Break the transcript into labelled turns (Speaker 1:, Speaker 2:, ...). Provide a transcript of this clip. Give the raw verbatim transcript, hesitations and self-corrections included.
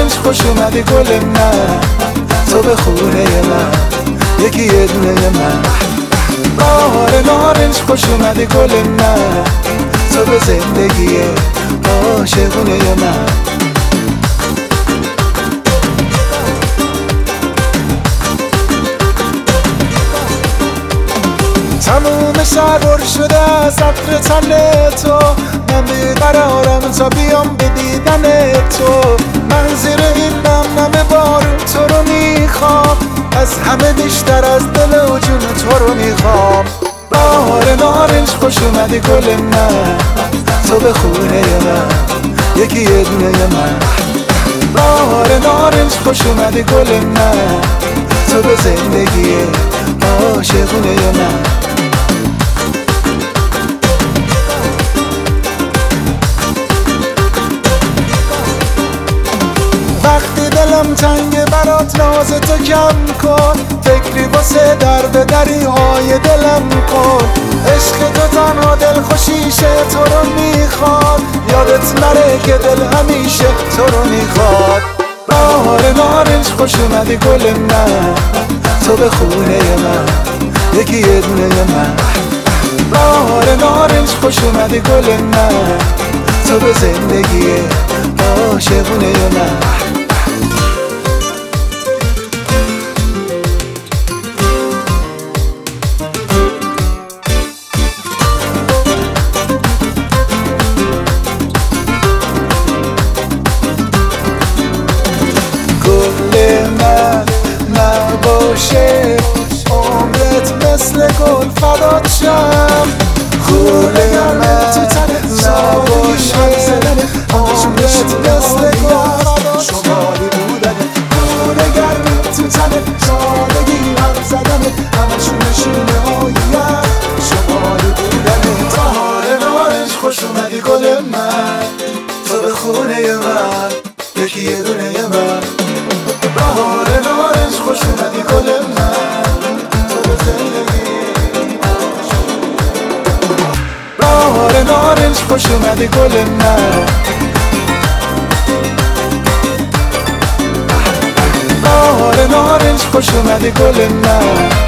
Speaker 1: نارنج خوش اومدی گل من، تو به خونه من یکی یه دونه من. بهار نارنج خوش اومدی گل من، تو به زندگی عاشقونه من. تموم شهر پر شده از عطر تن تو، من بیقرارم تا بیام به دیدن تو. من زیر این نم نم بارون تو رو میخوام، از همه بیشتر از دل و جون تو رو میخوام. بهار نارنج خوش اومدی گل من، تو به خونه من یکی یه دونه من. بهار نارنج خوش اومدی گل من، تو به زندگی عاشقونه من. وقتی دلم تنگ برات ناز تو کم کن، فکری واسه درد دری های دلم کن. عشق تو تنها دل خوشیشه تو رو میخواد، یادت نره که دل همیشه تو رو میخواد. بهار نارنج خوش اومدی گل من، تو به خونه من یکی یه دونه من. بهار نارنج خوش اومدی گل من، تو به زندگی عاشقونه من. نباشه عمرت مثل گل فدات شم، خونه گرمه تو تنه نباشه عمرت مثل گل فدات شم. شمالی بودنه خونه گرمه تو تنه، سادگی هم زدنه همشون نشونه هاییم شمالی بودنه. بهار نارنج خوش اومدی گل من، تو به خونه من یکی یه دونه من. بهار نارنج خوش اومدی گل من، تو به زندگی. بهار نارنج خوش اومدی گل من، بهار نارنج خوش اومدی گل من.